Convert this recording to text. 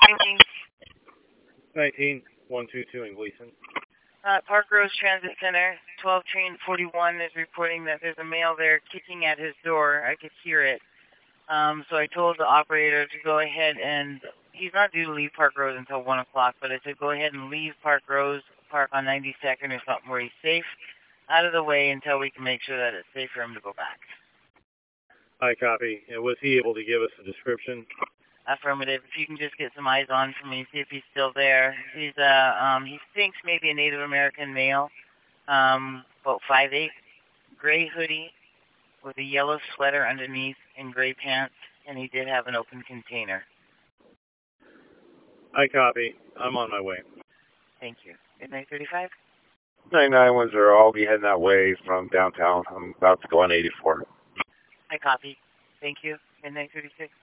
19122 in Gleason. Park Rose Transit Center, 12 train 41 is reporting that there's a male there kicking at his door. I could hear it. So I told the operator to go ahead and, he's not due to leave Park Rose until 1 o'clock, but I said go ahead and leave Park Rose, park on 92nd or something where he's safe, out of the way until we can make sure that it's safe for him to go back. I copy. And was he able to give us a description? Affirmative. If you can just get some eyes on for me, see if he's still there. He's he thinks maybe a Native American male, about 5'8", gray hoodie with a yellow sweater underneath and gray pants, and he did have an open container. I copy. I'm on my way. Thank you. Midnight 35? 9910, I'll be heading that way from downtown. I'm about to go on 84. I copy. Thank you. Midnight 36.